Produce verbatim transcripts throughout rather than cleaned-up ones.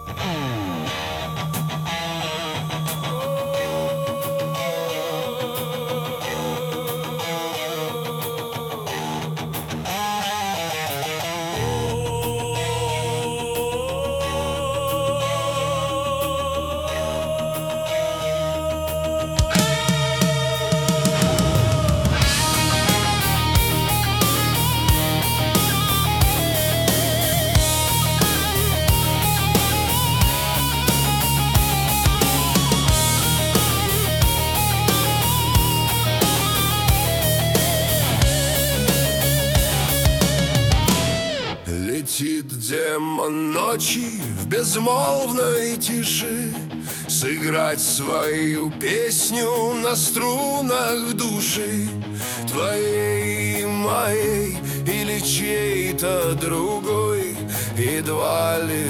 Летит демон ночи в безмолвной тиши, сыграть свою песню на струнах души, твоей и моей или чьей-то другой, едва ли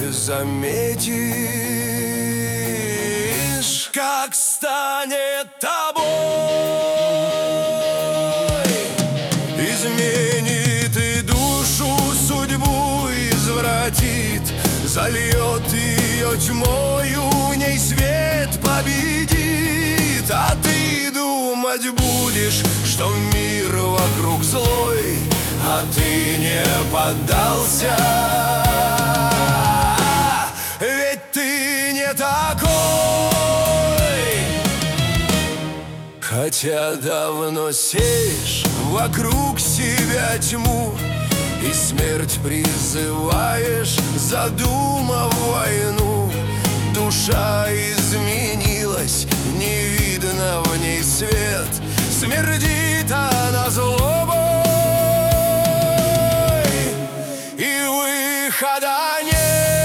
заметишь, как станет тобой. Изменит и душу судьбу извратит, зальет ее тьмою, в ней свет победит. А ты думать будешь, что мир вокруг злой, а ты не поддался, ведь ты не такой. Хотя давно сеешь вокруг себя тьму и смерть призываешь, задумав войну. Душа изменилась, не видно в ней свет, смердит она злобой, и выхода нет.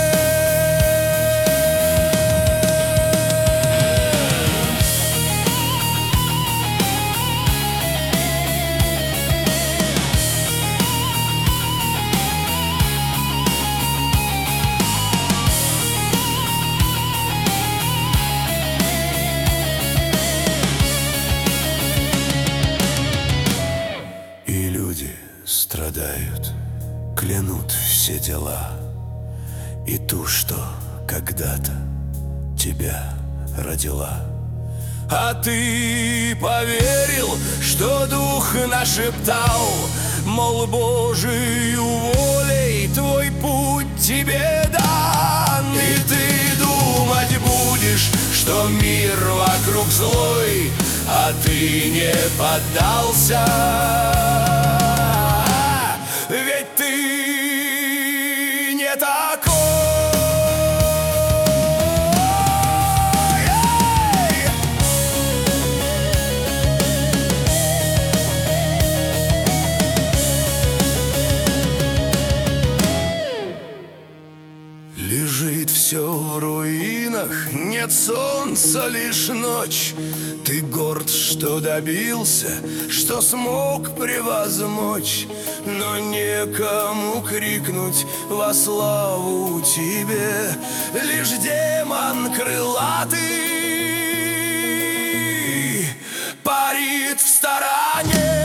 Страдают, клянут все дела, и ту, что когда-то тебя родила. А ты поверил, что дух нашептал, мол, Божию волей твой путь тебе дан. И ты думать будешь, что мир вокруг злой, а ты не поддался, ведь ты не такой. Лежит все в руинах, нет солнца, лишь ночь. Ты горд, что добился, что смог превозмочь, но некому крикнуть во славу тебе. Лишь демон крылатый парит в стороне.